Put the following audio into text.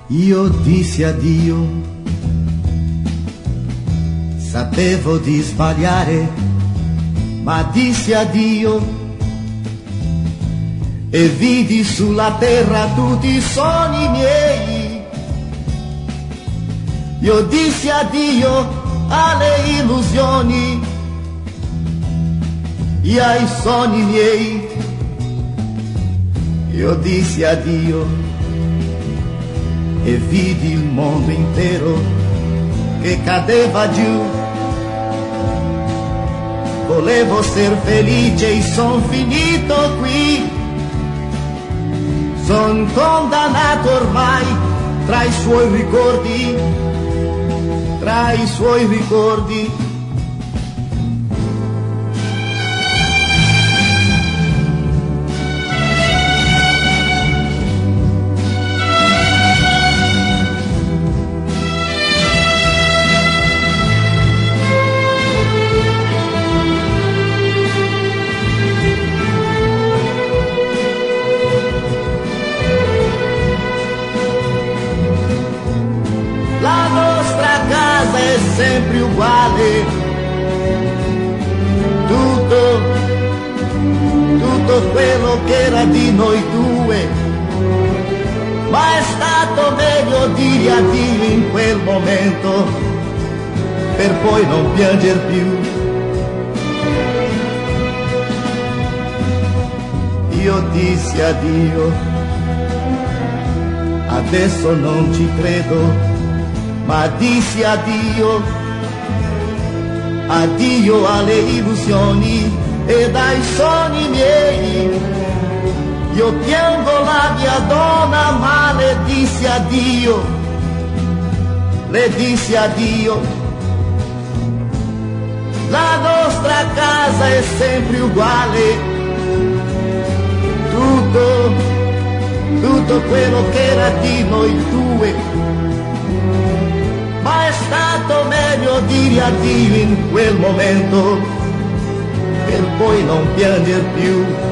Io dissi addio, sapevo di sbagliare, ma dissi addio e vidi sulla terra tutti i sogni miei. Io dissi addio alle illusioni e ai sogni miei. Io dissi addio e vidi il mondo intero che cadeva giù. Volevo ser felice e son finito qui. Son condannato ormai tra i suoi ricordi, tra i suoi ricordi. La nostra casa è sempre uguale, tutto quello che era di noi due, ma è stato meglio dire addio in quel momento, per poi non pianger più. Io dissi addio, adesso non ci credo, ma dissi addio, addio alle illusioni ed ai sogni miei. Io piango la mia donna, ma le dissi addio, le dissi addio. La nostra casa è sempre uguale, tutto quello che era di noi due, ma è stato meglio dire addio in quel momento, per poi non pianger più.